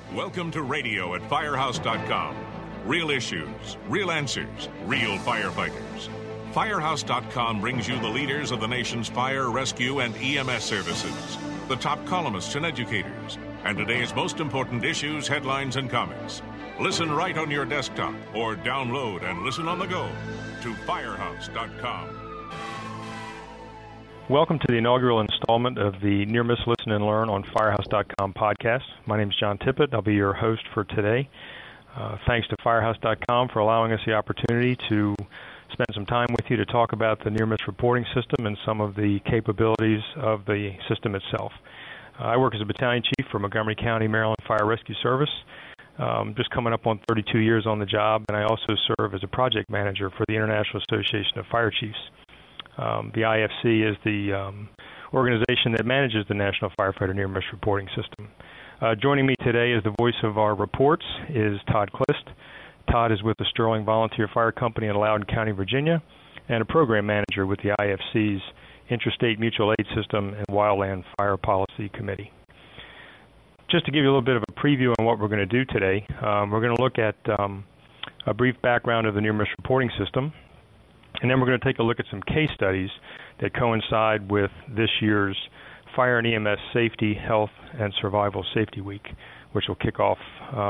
Welcome to radio at Firehouse.com. Real issues, real answers, real firefighters. Firehouse.com brings you the leaders of the nation's fire, rescue, and EMS services, the top columnists and educators, and today's most important issues, headlines, and comments. Listen right on your desktop or download and listen on the go to Firehouse.com. Welcome to the inaugural installment of the Near Miss Listen and Learn on Firehouse.com podcast. My name is John Tippett. I'll be your host for today. Thanks to Firehouse.com for allowing us the opportunity to spend some time with you to talk about the Near Miss reporting system and some of the capabilities of the system itself. I work as a battalion chief for Montgomery County, Maryland Fire Rescue Service. Just coming up on 32 years on the job, and I also serve as a project manager for the International Association of Fire Chiefs. The IFC is the organization that manages the National Firefighter Near Miss Reporting System. Joining me today as the voice of our reports is Todd Clist. Todd is with the Sterling Volunteer Fire Company in Loudoun County, Virginia, and a program manager with the IFC's Interstate Mutual Aid System and Wildland Fire Policy Committee. Just to give you a little bit of a preview on what we're going to do today, we're going to look at a brief background of the Near Miss Reporting System, and then we're going to take a look at some case studies that coincide with this year's Fire and EMS Safety, Health, and Survival Safety Week, which will kick off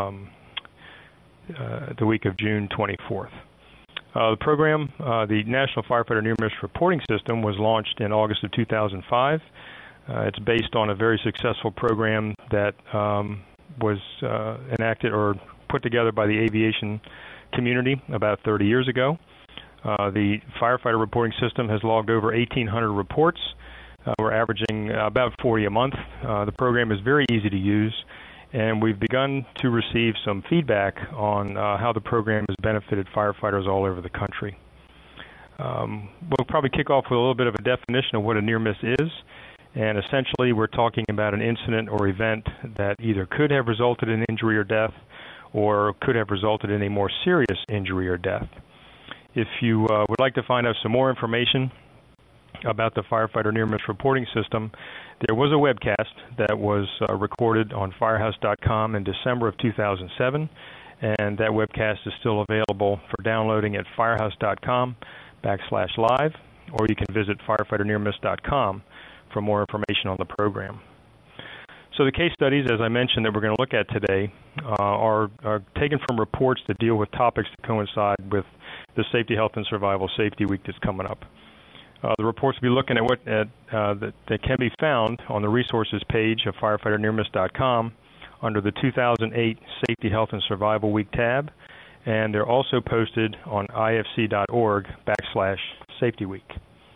the week of June 24th. The program, the National Firefighter Near Miss Reporting System, was launched in August of 2005. It's based on a very successful program that was enacted or put together by the aviation community about 30 years ago. The firefighter reporting system has logged over 1,800 reports. We're averaging about 40 a month. The program is very easy to use, and we've begun to receive some feedback on how the program has benefited firefighters all over the country. We'll probably kick off with a little bit of a definition of what a near miss is, and essentially we're talking about an incident or event that either could have resulted in injury or death, or could have resulted in a more serious injury or death. If you would like to find out some more information about the Firefighter Near Miss Reporting System, there was a webcast that was recorded on Firehouse.com in December of 2007, and that webcast is still available for downloading at Firehouse.com/live, or you can visit firefighternearmiss.com for more information on the program. So the case studies, as I mentioned, that we're going to look at today are taken from reports that deal with topics that coincide with the Safety, Health, and Survival Safety Week that's coming up. The reports will be looking at that can be found on the resources page of firefighternearmiss.com under the 2008 Safety, Health, and Survival Week tab, and they're also posted on ifc.org/Safety Week.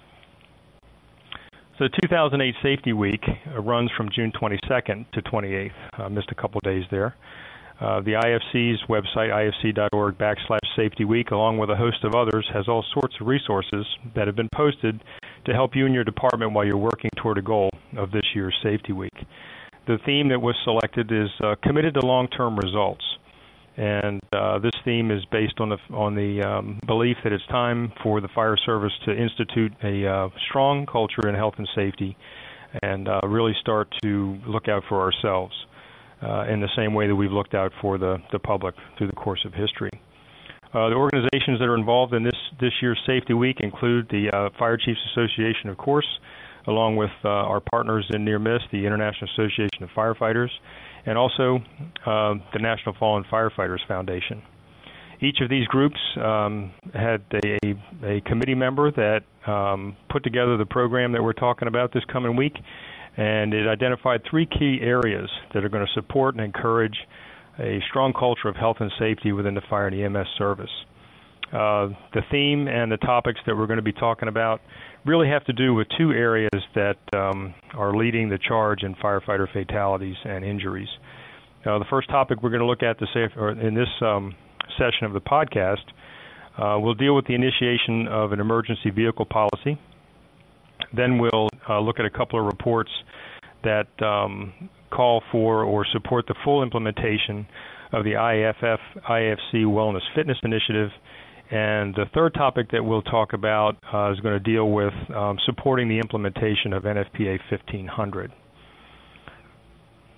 So the 2008 Safety Week runs from June 22nd to 28th. I missed a couple days there. The IFC's website, ifc.org/Safety Week, along with a host of others, has all sorts of resources that have been posted to help you and your department while you're working toward a goal of this year's Safety Week. The theme that was selected is committed to long-term results. And this theme is based on the belief that it's time for the fire service to institute a strong culture in health and safety and really start to look out for ourselves in the same way that we've looked out for the public through the course of history. The organizations that are involved in this year's Safety Week include the Fire Chiefs Association, of course, along with our partners in Near Miss, the International Association of Firefighters, and also the National Fallen Firefighters Foundation. Each of these groups had a committee member that put together the program that we're talking about this coming week, and it identified three key areas that are going to support and encourage a strong culture of health and safety within the fire and EMS service. The theme and the topics that we're going to be talking about really have to do with two areas that are leading the charge in firefighter fatalities and injuries. The first topic we're going to look at in this session of the podcast will deal with the initiation of an emergency vehicle policy. Then we'll look at a couple of reports that call for or support the full implementation of the IFC Wellness Fitness Initiative. And the third topic that we'll talk about is going to deal with supporting the implementation of NFPA 1500.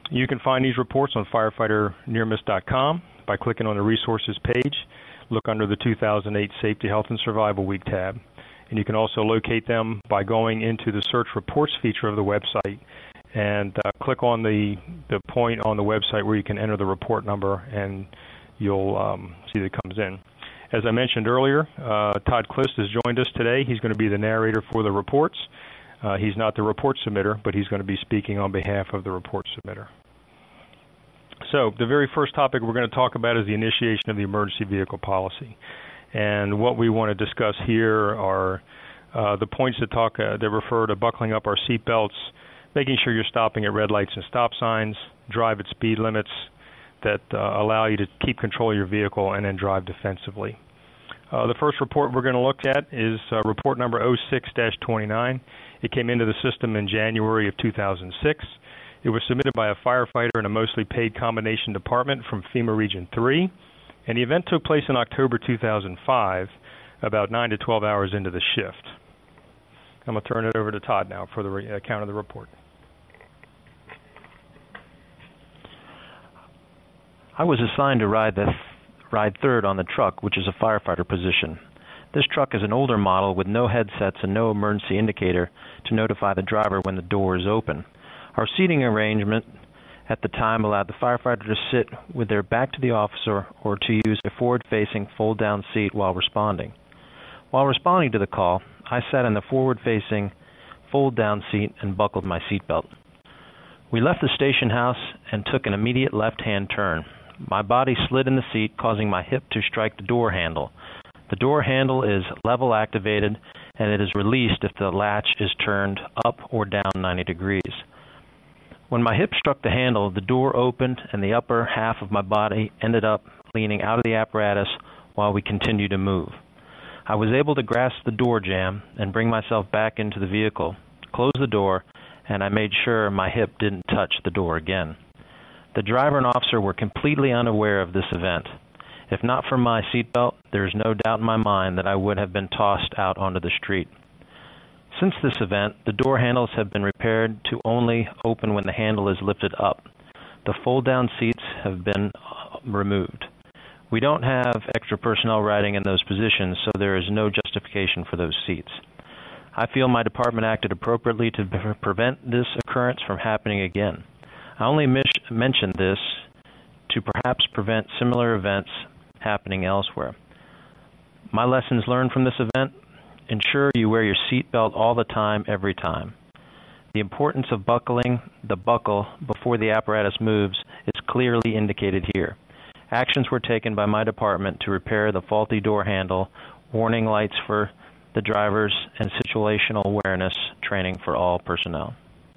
You can find these reports on firefighternearmiss.com by clicking on the resources page. Look under the 2008 Safety, Health, and Survival Week tab. And you can also locate them by going into the Search Reports feature of the website and click on the point on the website where you can enter the report number, and you'll see that it comes in. As I mentioned earlier, Todd Klist has joined us today. He's going to be the narrator for the reports. He's not the report submitter, but he's going to be speaking on behalf of the report submitter. So the very first topic we're going to talk about is the initiation of the emergency vehicle policy. And what we want to discuss here are the points that refer to buckling up our seat belts, making sure you're stopping at red lights and stop signs, drive at speed limits that allow you to keep control of your vehicle, and then drive defensively. The first report we're going to look at is report number 06-29. It came into the system in January of 2006. It was submitted by a firefighter in a mostly paid combination department from FEMA Region 3, and the event took place in October 2005, about 9 to 12 hours into the shift. I'm going to turn it over to Todd now for the account of the report. I was assigned to ride third on the truck, which is a firefighter position. This truck is an older model with no headsets and no emergency indicator to notify the driver when the door is open. Our seating arrangement at the time allowed the firefighter to sit with their back to the officer or to use a forward-facing fold-down seat while responding. While responding to the call, I sat in the forward-facing fold-down seat and buckled my seatbelt. We left the station house and took an immediate left-hand turn. My body slid in the seat, causing my hip to strike the door handle. The door handle is level activated, and it is released if the latch is turned up or down 90 degrees. When my hip struck the handle, the door opened and the upper half of my body ended up leaning out of the apparatus while we continued to move. I was able to grasp the door jamb and bring myself back into the vehicle, close the door, and I made sure my hip didn't touch the door again. The driver and officer were completely unaware of this event. If not for my seatbelt, there is no doubt in my mind that I would have been tossed out onto the street. Since this event, the door handles have been repaired to only open when the handle is lifted up. The fold-down seats have been removed. We don't have extra personnel riding in those positions, so there is no justification for those seats. I feel my department acted appropriately to prevent this occurrence from happening again. I only mentioned this to perhaps prevent similar events happening elsewhere. My lessons learned from this event: ensure you wear your seatbelt all the time, every time. The importance of buckling the buckle before the apparatus moves is clearly indicated here. Actions were taken by my department to repair the faulty door handle, warning lights for the drivers, and situational awareness training for all personnel.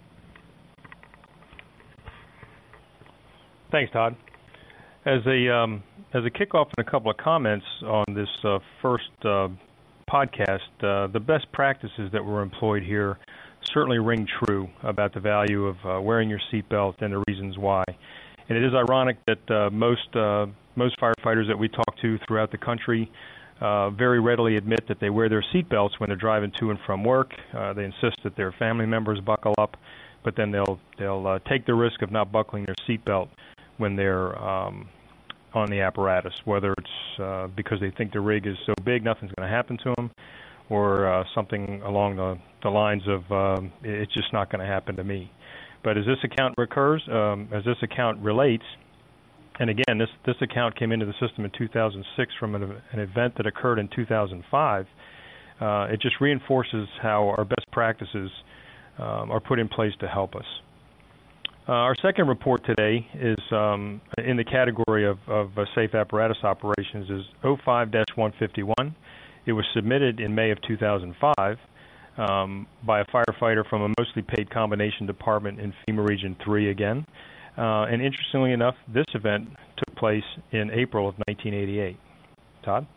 Thanks, Todd. As a kickoff and a couple of comments on this first podcast, the best practices that were employed here certainly ring true about the value of wearing your seatbelt and the reasons why. And it is ironic that most firefighters that we talk to throughout the country very readily admit that they wear their seatbelts when they're driving to and from work. They insist that their family members buckle up, but then they'll take the risk of not buckling their seatbelt when they're on the apparatus, whether it's because they think the rig is so big nothing's going to happen to them, or something along the lines of it's just not going to happen to me. But as this account relates, and again, this account came into the system in 2006 from an event that occurred in 2005, it just reinforces how our best practices are put in place to help us. Our second report today is in the category of safe apparatus operations is 05-151. It was submitted in May of 2005 by a firefighter from a mostly paid combination department in FEMA Region 3 again. And interestingly enough, this event took place in April of 1988. Todd?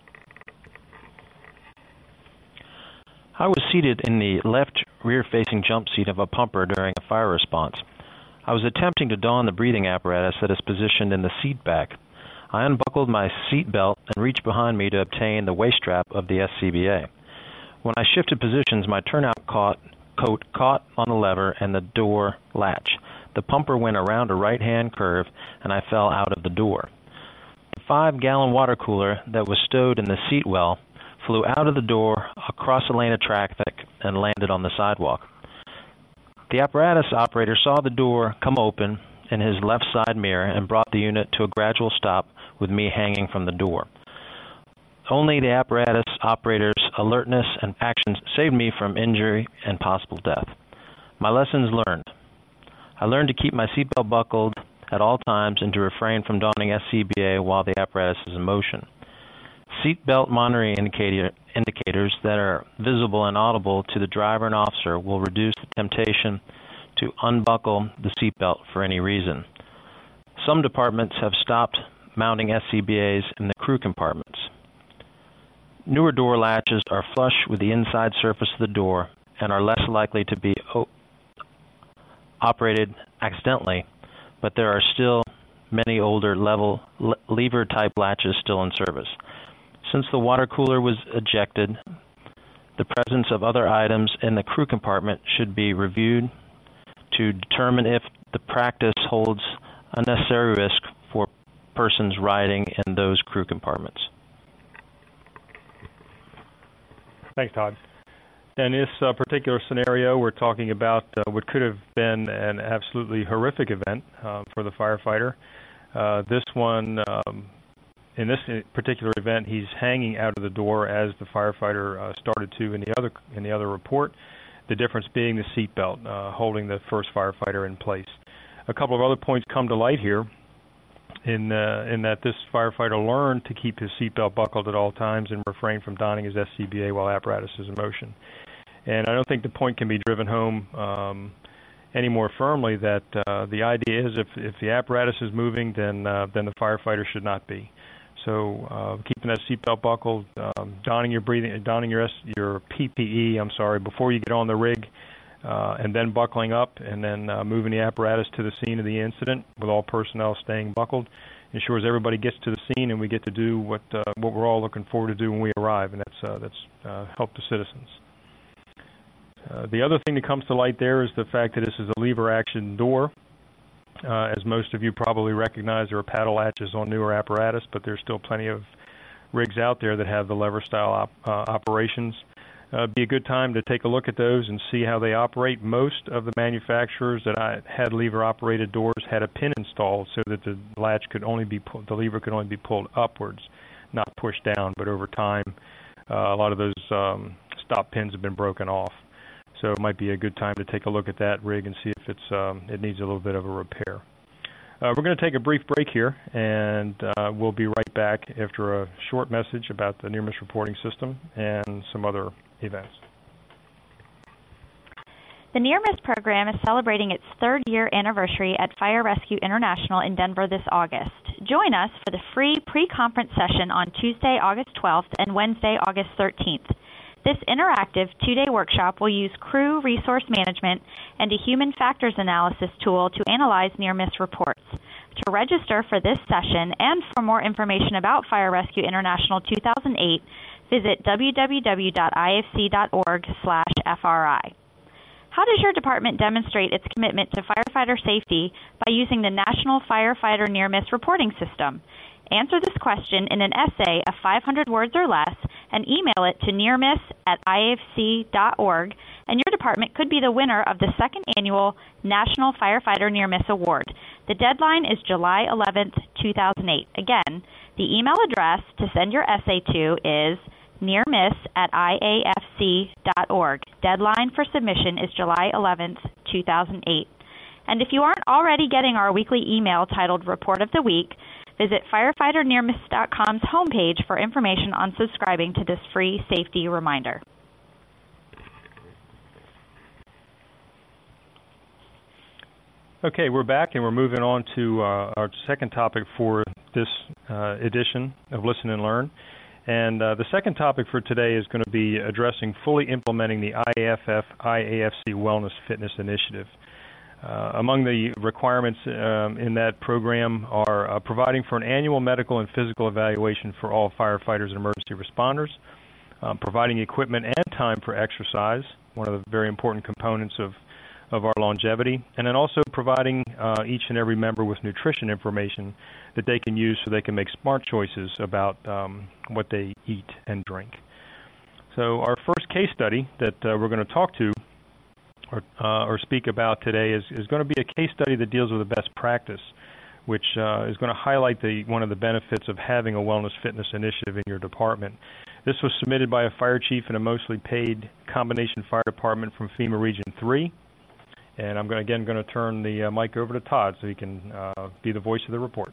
I was seated in the left rear-facing jump seat of a pumper during a fire response. I was attempting to don the breathing apparatus that is positioned in the seat back. I unbuckled my seat belt and reached behind me to obtain the waist strap of the SCBA. When I shifted positions, my turnout coat caught on the lever and the door latch. The pumper went around a right-hand curve, and I fell out of the door. The 5-gallon water cooler that was stowed in the seat well flew out of the door, across a lane of traffic, and landed on the sidewalk. The apparatus operator saw the door come open in his left side mirror and brought the unit to a gradual stop with me hanging from the door. Only the apparatus operator's alertness and actions saved me from injury and possible death. My lessons learned. I learned to keep my seatbelt buckled at all times and to refrain from donning SCBA while the apparatus is in motion. Seatbelt monitoring indicators that are visible and audible to the driver and officer will reduce the temptation to unbuckle the seatbelt for any reason. Some departments have stopped mounting SCBAs in the crew compartments. Newer door latches are flush with the inside surface of the door and are less likely to be operated accidentally, but there are still many older lever-type latches still in service. Since the water cooler was ejected, the presence of other items in the crew compartment should be reviewed to determine if the practice holds unnecessary risk for persons riding in those crew compartments. Thanks, Todd. In this particular scenario, we're talking about what could have been an absolutely horrific event for the firefighter. This one, in this particular event, he's hanging out of the door as the firefighter started to in the other report. The difference being the seatbelt holding the first firefighter in place. A couple of other points come to light here in that this firefighter learned to keep his seatbelt buckled at all times and refrain from donning his SCBA while apparatus is in motion. And I don't think the point can be driven home any more firmly that the idea is if the apparatus is moving, then the firefighter should not be. So keeping that seatbelt buckled, donning your PPE, before you get on the rig, and then buckling up, and then moving the apparatus to the scene of the incident with all personnel staying buckled, ensures everybody gets to the scene and we get to do what we're all looking forward to do when we arrive, and that's help the citizens. The other thing that comes to light there is the fact that this is a lever action door. As most of you probably recognize, there are paddle latches on newer apparatus, but there's still plenty of rigs out there that have the lever style operations. Be a good time to take a look at those and see how they operate. Most of the manufacturers that had lever operated doors had a pin installed so that the latch could only be the lever could only be pulled upwards, not pushed down. But over time, a lot of those stop pins have been broken off. So it might be a good time to take a look at that rig and see if it needs a little bit of a repair. We're going to take a brief break here, and we'll be right back after a short message about the near-miss reporting system and some other events. The Near Miss program is celebrating its 3rd year anniversary at Fire Rescue International in Denver this August. Join us for the free pre-conference session on Tuesday, August 12th and Wednesday, August 13th. This interactive 2-day workshop will use crew resource management and a human factors analysis tool to analyze near-miss reports. To register for this session and for more information about Fire Rescue International 2008, visit www.ifc.org/FRI. How does your department demonstrate its commitment to firefighter safety by using the National Firefighter Near-Miss Reporting System? Answer this question in an essay of 500 words or less and email it to nearmiss@ifc.org, and your department could be the winner of the 2nd annual National Firefighter Near-Miss Award. The deadline is July 11th, 2008. Again, the email address to send your essay to is nearmiss@iafc.org. Deadline for submission is July 11th, 2008. And if you aren't already getting our weekly email titled Report of the Week, visit firefighternearmiss.com's homepage for information on subscribing to this free safety reminder. Okay, we're back and we're moving on to our second topic for this edition of Listen and Learn. And the second topic for today is going to be addressing fully implementing the IAFC Wellness Fitness Initiative. Among the requirements in that program are providing for an annual medical and physical evaluation for all firefighters and emergency responders, providing equipment and time for exercise, one of the very important components of of our longevity, and then also providing each and every member with nutrition information that they can use so they can make smart choices about what they eat and drink. So our first case study that we're going to talk to or speak about today is going to be a case study that deals with a best practice, which is going to highlight one of the benefits of having a wellness fitness initiative in your department. This was submitted by a fire chief in a mostly paid combination fire department from FEMA Region 3. And I'm going to turn the mic over to Todd so he can be the voice of the report.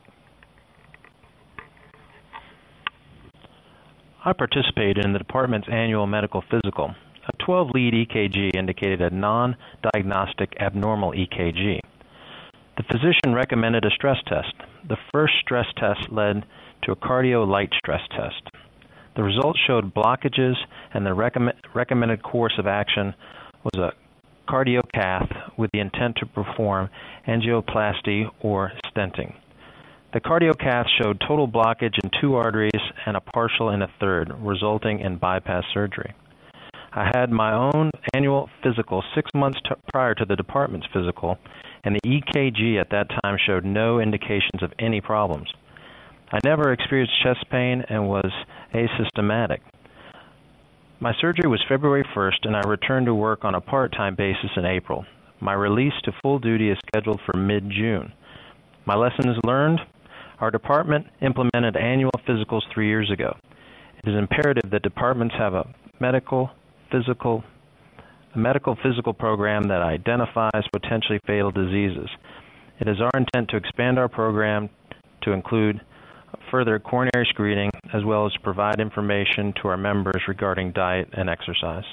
I participated in the department's annual medical physical. A 12-lead EKG indicated a non-diagnostic abnormal EKG. The physician recommended a stress test. The first stress test led to a cardio light stress test. The results showed blockages, and the recommended course of action was a cardiocath with the intent to perform angioplasty or stenting. The cardiocath showed total blockage in 2 arteries and a partial in a third, resulting in bypass surgery. I had my own annual physical 6 months prior to the department's physical, and the EKG at that time showed no indications of any problems. I never experienced chest pain and was asymptomatic. My surgery was February 1st, and I returned to work on a part-time basis in April. My release to full duty is scheduled for mid-June. My lessons learned: our department implemented annual physicals 3 years ago. It is imperative that departments have a medical physical program that identifies potentially fatal diseases. It is our intent to expand our program to include further coronary screening, as well as provide information to our members regarding diet and exercise.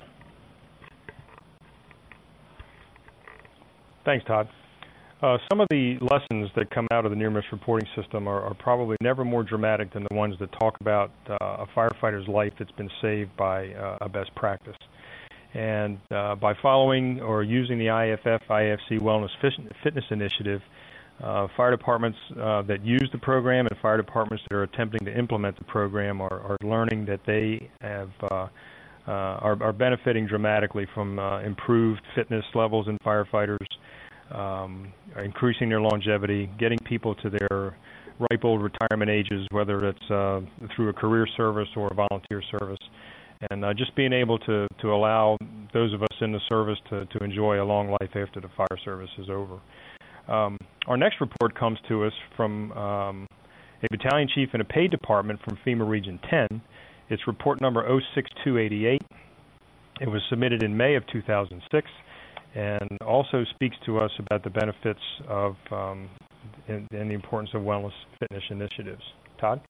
Thanks, Todd. Some of the lessons that come out of the near-miss reporting system are probably never more dramatic than the ones that talk about a firefighter's life that's been saved by a best practice. And by following or using the IFF-IFC Wellness Fitness Initiative, fire departments that use the program and fire departments that are attempting to implement the program are learning that they are benefiting dramatically from improved fitness levels in firefighters, increasing their longevity, getting people to their ripe old retirement ages, whether it's through a career service or a volunteer service, and just being able to allow those of us in the service to enjoy a long life after the fire service is over. Our next report comes to us from a battalion chief in a paid department from FEMA Region 10. It's report number 06288. It was submitted in May of 2006 and also speaks to us about the benefits of and the importance of wellness fitness initiatives. Todd?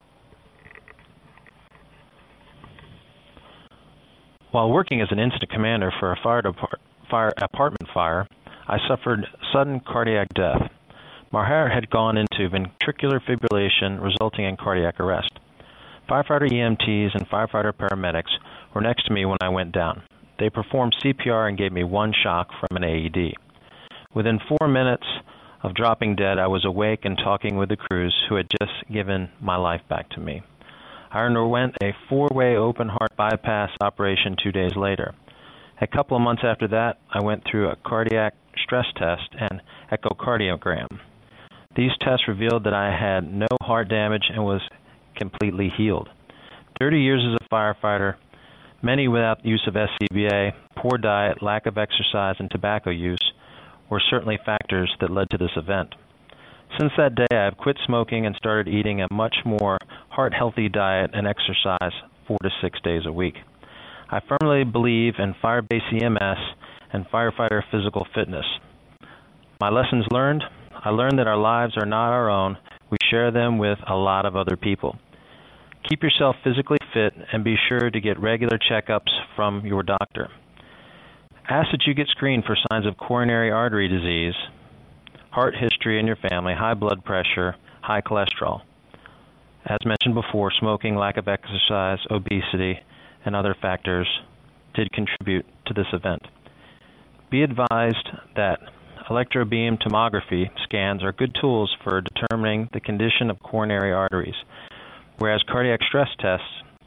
While working as an incident commander for a apartment fire, I suffered sudden cardiac death. My heart had gone into ventricular fibrillation, resulting in cardiac arrest. Firefighter EMTs and firefighter paramedics were next to me when I went down. They performed CPR and gave me one shock from an AED. Within 4 minutes of dropping dead, I was awake and talking with the crews who had just given my life back to me. I underwent a 4-way open heart bypass operation 2 days later. A couple of months after that, I went through a cardiac stress test and echocardiogram. These tests revealed that I had no heart damage and was completely healed. 30 years as a firefighter, many without use of SCBA, poor diet, lack of exercise, and tobacco use were certainly factors that led to this event. Since that day, I have quit smoking and started eating a much more heart-healthy diet and exercise 4 to 6 days a week. I firmly believe in fire-based EMS and firefighter physical fitness. My lessons learned: I learned that our lives are not our own. We share them with a lot of other people. Keep yourself physically fit and be sure to get regular checkups from your doctor. Ask that you get screened for signs of coronary artery disease, heart history in your family, high blood pressure, high cholesterol. As mentioned before, smoking, lack of exercise, obesity, and other factors did contribute to this event. Be advised that electrobeam tomography scans are good tools for determining the condition of coronary arteries, whereas cardiac stress tests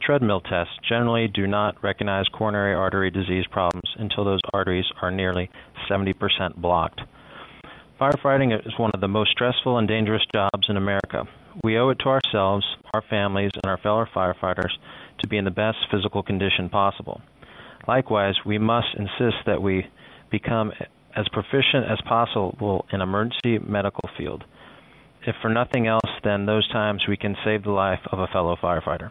treadmill tests generally do not recognize coronary artery disease problems until those arteries are nearly 70% blocked. Firefighting is one of the most stressful and dangerous jobs in America. We owe it to ourselves, our families, and our fellow firefighters to be in the best physical condition possible. Likewise, we must insist that we become as proficient as possible in emergency medical field. If for nothing else, then those times we can save the life of a fellow firefighter.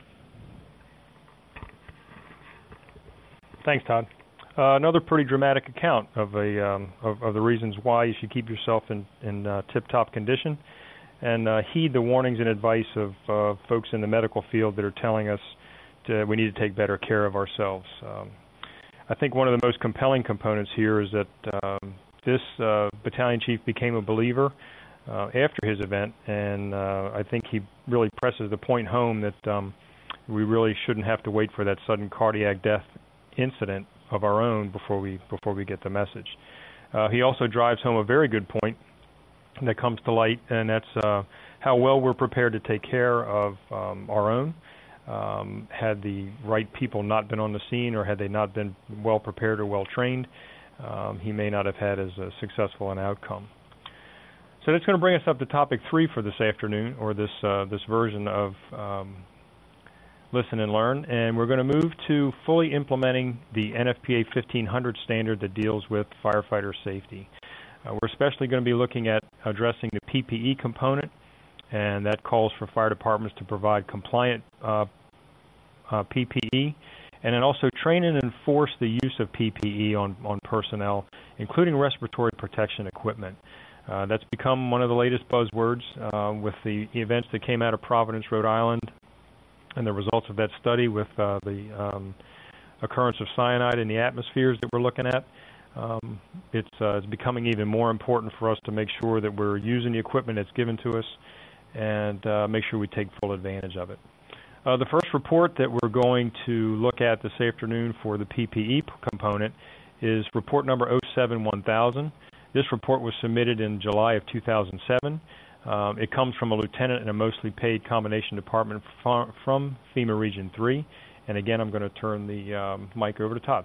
Thanks, Todd. Another pretty dramatic account of the reasons why you should keep yourself in tip-top condition and heed the warnings and advice of folks in the medical field that are telling us we need to take better care of ourselves. I think one of the most compelling components here is that this battalion chief became a believer after his event, and I think he really presses the point home that we really shouldn't have to wait for that sudden cardiac death incident of our own before we get the message. He also drives home a very good point that comes to light, and that's how well we're prepared to take care of our own. Had the right people not been on the scene, or had they not been well prepared or well trained, he may not have had as successful an outcome. So that's going to bring us up to topic 3 for this afternoon, or this version of Listen and Learn, and we're going to move to fully implementing the NFPA 1500 standard that deals with firefighter safety. We're especially going to be looking at addressing the PPE component, and that calls for fire departments to provide compliant PPE, and then also train and enforce the use of PPE on personnel, including respiratory protection equipment. That's become one of the latest buzzwords with the events that came out of Providence, Rhode Island, and the results of that study with the occurrence of cyanide in the atmospheres that we're looking at. It's becoming even more important for us to make sure that we're using the equipment that's given to us and make sure we take full advantage of it. The first report that we're going to look at this afternoon for the PPE component is report number 07-1000. This report was submitted in July of 2007. It comes from a lieutenant in a mostly paid combination department from FEMA Region 3. And again, I'm going to turn the mic over to Todd.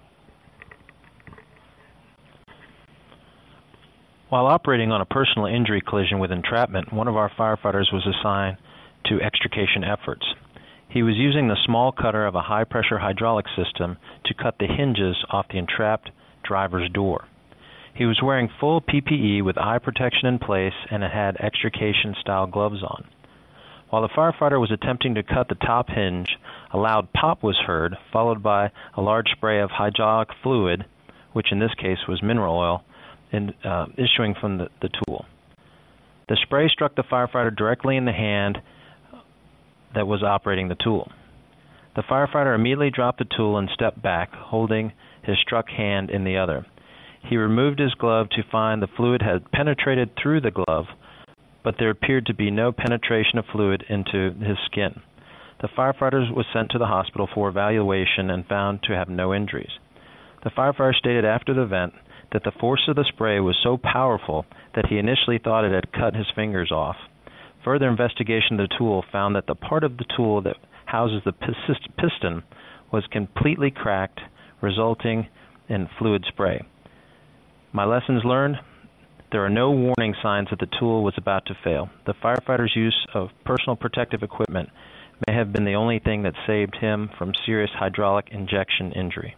While operating on a personal injury collision with entrapment, one of our firefighters was assigned to extrication efforts. He was using the small cutter of a high-pressure hydraulic system to cut the hinges off the entrapped driver's door. He was wearing full PPE with eye protection in place and had extrication-style gloves on. While the firefighter was attempting to cut the top hinge, a loud pop was heard, followed by a large spray of hydraulic fluid, which in this case was mineral oil, issuing from the tool. The spray struck the firefighter directly in the hand that was operating the tool. The firefighter immediately dropped the tool and stepped back, holding his struck hand in the other. He removed his glove to find the fluid had penetrated through the glove, but there appeared to be no penetration of fluid into his skin. The firefighter was sent to the hospital for evaluation and found to have no injuries. The firefighter stated after the event that the force of the spray was so powerful that he initially thought it had cut his fingers off. Further investigation of the tool found that the part of the tool that houses the piston was completely cracked, resulting in fluid spray. My lessons learned: there are no warning signs that the tool was about to fail. The firefighter's use of personal protective equipment may have been the only thing that saved him from serious hydraulic injection injury.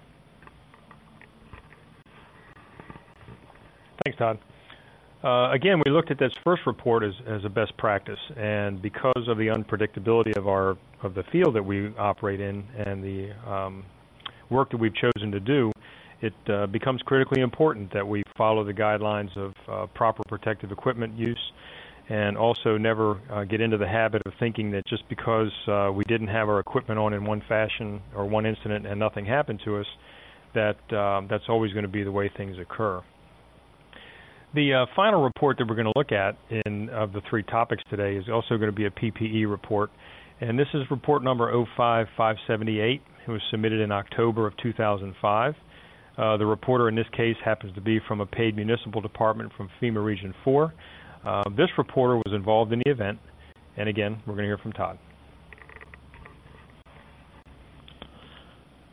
Thanks, Todd. Again, we looked at this first report as a best practice, and because of the unpredictability of the field that we operate in and the work that we've chosen to do, it becomes critically important that we follow the guidelines of proper protective equipment use, and also never get into the habit of thinking that just because we didn't have our equipment on in one fashion or one incident and nothing happened to us, that that's always going to be the way things occur. The final report that we're going to look at of the 3 topics today is also going to be a PPE report, and this is report number 05578. It was submitted in October of 2005. The reporter in this case happens to be from a paid municipal department from FEMA Region 4. This reporter was involved in the event, and again, we're going to hear from Todd.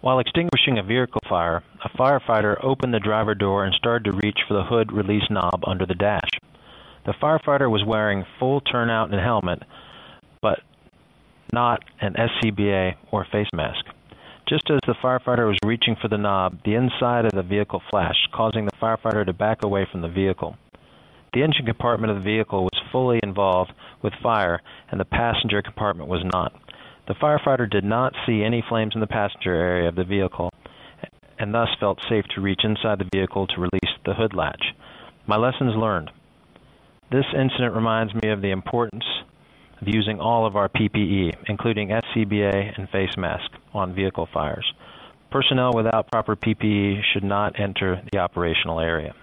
While extinguishing a vehicle fire, a firefighter opened the driver door and started to reach for the hood release knob under the dash. The firefighter was wearing full turnout and helmet, but not an SCBA or face mask. Just as the firefighter was reaching for the knob, the inside of the vehicle flashed, causing the firefighter to back away from the vehicle. The engine compartment of the vehicle was fully involved with fire, and the passenger compartment was not. The firefighter did not see any flames in the passenger area of the vehicle, and thus felt safe to reach inside the vehicle to release the hood latch. My lessons learned. This incident reminds me of the importance of using all of our PPE, including SCBA and face mask, on vehicle fires. Personnel without proper PPE should not enter the operational area.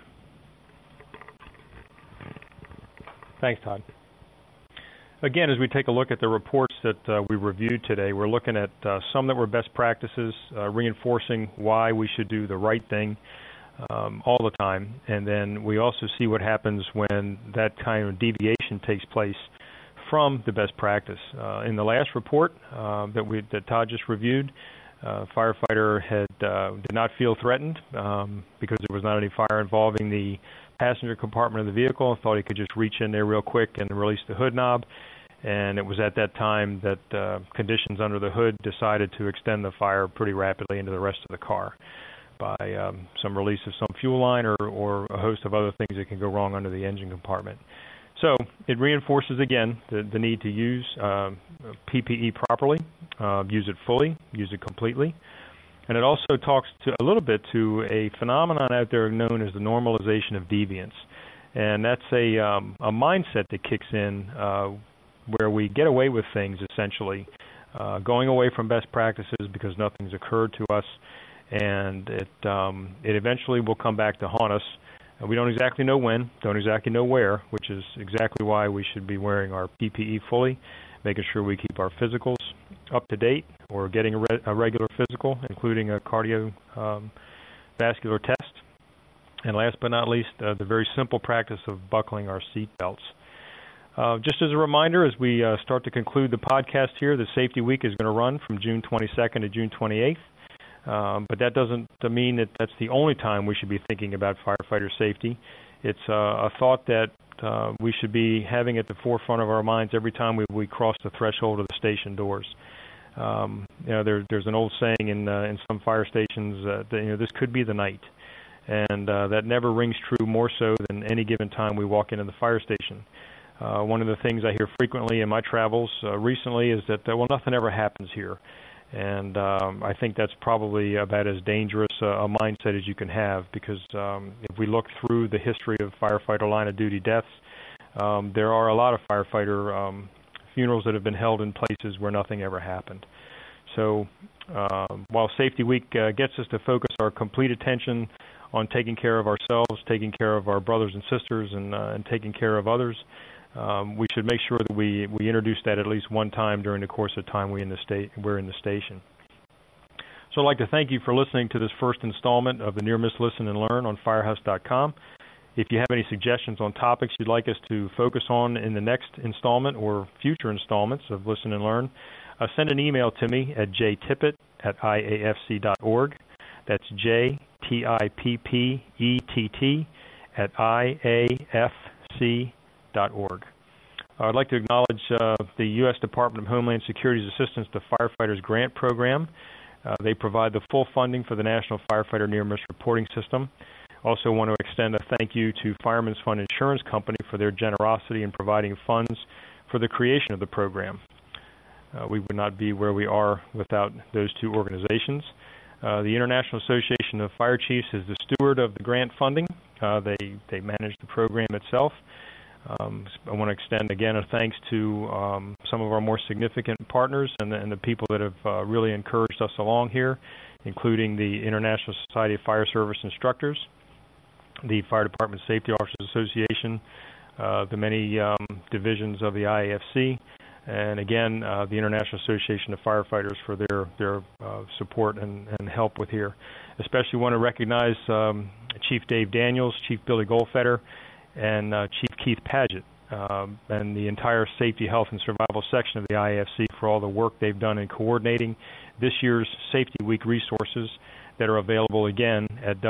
Thanks, Todd. Again, as we take a look at the reports that we reviewed today, we're looking at some that were best practices, reinforcing why we should do the right thing all the time. And then we also see what happens when that kind of deviation takes place from the best practice. In the last report that Todd just reviewed, firefighter did not feel threatened because there was not any fire involving the passenger compartment of the vehicle, and thought he could just reach in there real quick and release the hood knob. And it was at that time that conditions under the hood decided to extend the fire pretty rapidly into the rest of the car by some release of some fuel line or a host of other things that can go wrong under the engine compartment. So it reinforces, again, the need to use PPE properly, use it fully, use it completely. And it also talks a little bit to a phenomenon out there known as the normalization of deviance. And that's a mindset that kicks in where we get away with things, essentially, going away from best practices because nothing's occurred to us, and it eventually will come back to haunt us. We don't exactly know when, don't exactly know where, which is exactly why we should be wearing our PPE fully, making sure we keep our physicals up to date or getting a regular physical, including a cardiovascular test. And last but not least, the very simple practice of buckling our seat belts. Just as a reminder, as we start to conclude the podcast here, the Safety Week is going to run from June 22nd to June 28th. But that doesn't mean that that's the only time we should be thinking about firefighter safety. It's a thought that we should be having at the forefront of our minds every time we cross the threshold of the station doors. There's an old saying in some fire stations that this could be the night, and that never rings true more so than any given time we walk into the fire station. One of the things I hear frequently in my travels recently is that nothing ever happens here. And I think that's probably about as dangerous a mindset as you can have, because if we look through the history of firefighter line of duty deaths, there are a lot of firefighter funerals that have been held in places where nothing ever happened. So while Safety Week gets us to focus our complete attention on taking care of ourselves, taking care of our brothers and sisters, and taking care of others, we should make sure that we introduce that at least one time during the course of time we're in the station. So I'd like to thank you for listening to this first installment of the Near Miss Listen and Learn on Firehouse.com. If you have any suggestions on topics you'd like us to focus on in the next installment or future installments of Listen and Learn, send an email to me at jtippett@iafc.org. That's jtippett@iafc.org. I'd like to acknowledge the U.S. Department of Homeland Security's Assistance to Firefighters Grant Program. They provide the full funding for the National Firefighter Near Miss Reporting System. Also want to extend a thank you to Fireman's Fund Insurance Company for their generosity in providing funds for the creation of the program. We would not be where we are without those two organizations. The International Association of Fire Chiefs is the steward of the grant funding. They manage the program itself. I want to extend again a thanks to some of our more significant partners and the people that have really encouraged us along here, including the International Society of Fire Service Instructors, the Fire Department Safety Officers Association, the many divisions of the IAFC, and again the International Association of Firefighters for their support and help with here. Especially want to recognize Chief Dave Daniels, Chief Billy Goldfeder, and Chief Keith Paget and the entire Safety, Health, and Survival section of the IAFC for all the work they've done in coordinating this year's Safety Week resources that are available again at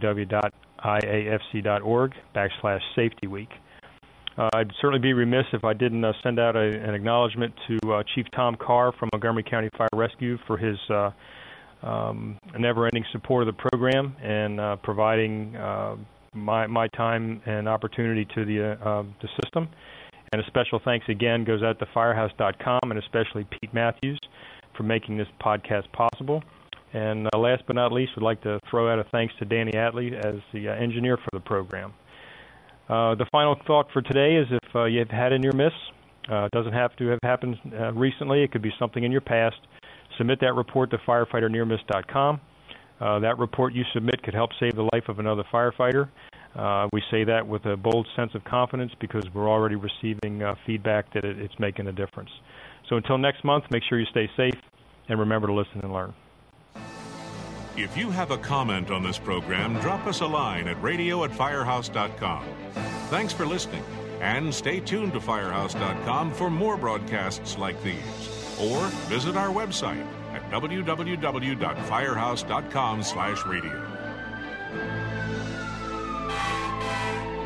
www.iafc.org/SafetyWeek. I'd certainly be remiss if I didn't send out an acknowledgement to Chief Tom Carr from Montgomery County Fire Rescue for his never-ending support of the program and providing my time and opportunity to the system. And a special thanks again goes out to Firehouse.com and especially Pete Matthews for making this podcast possible. And last but not least, we'd like to throw out a thanks to Danny Atley as the engineer for the program. The final thought for today is if you've had a near miss, it doesn't have to have happened recently. It could be something in your past. Submit that report to firefighternearmiss.com. That report you submit could help save the life of another firefighter. We say that with a bold sense of confidence because we're already receiving feedback that it's making a difference. So until next month, make sure you stay safe and remember to listen and learn. If you have a comment on this program, drop us a line at radio@firehouse.com. Thanks for listening, and stay tuned to firehouse.com for more broadcasts like these. Or visit our website at www.firehouse.com/radio.